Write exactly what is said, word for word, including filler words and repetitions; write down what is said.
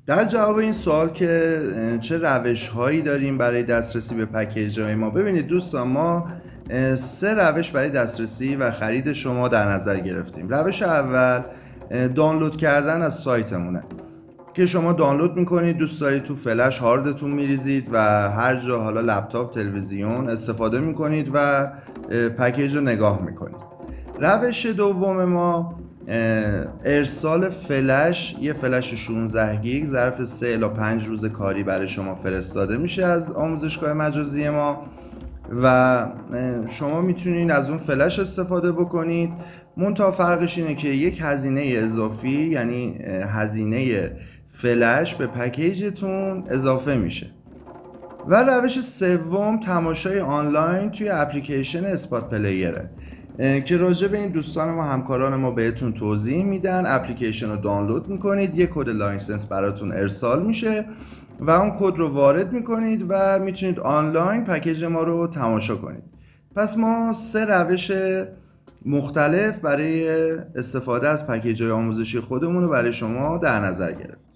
در جواب این سوال که چه روش هایی داریم برای دسترسی به پکیج های ما، ببینید دوستان، ما سه روش برای دسترسی و خرید شما در نظر گرفتیم. روش اول دانلود کردن از سایتمونه که شما دانلود میکنید، دوست دارید تو فلش هاردتون میریزید و هر جا، حالا لپتاپ، تلویزیون، استفاده میکنید و پکیج رو نگاه میکنید. روش دوم ما ارسال فلش، یه فلش شانزده گیگ ظرف سه الی پنج روز کاری برای شما فرستاده میشه از آموزشگاه مجازی ما و شما میتونید از اون فلش استفاده بکنید. منتها فرقش اینه که یک هزینه اضافی، یعنی هزینه فلش، به پکیجتون اضافه میشه. و روش سوم تماشای آنلاین توی اپلیکیشن اسپات پلیره که راجع به این دوستان ما، همکاران ما، بهتون توضیح میدن. اپلیکیشن رو دانلود میکنید، یک کد لایسنس براتون ارسال میشه و اون کد رو وارد میکنید و میتونید آنلاین پکیج ما رو تماشا کنید. پس ما سه روش مختلف برای استفاده از پکیج های آموزشی خودمون رو برای شما در نظر گرفتیم.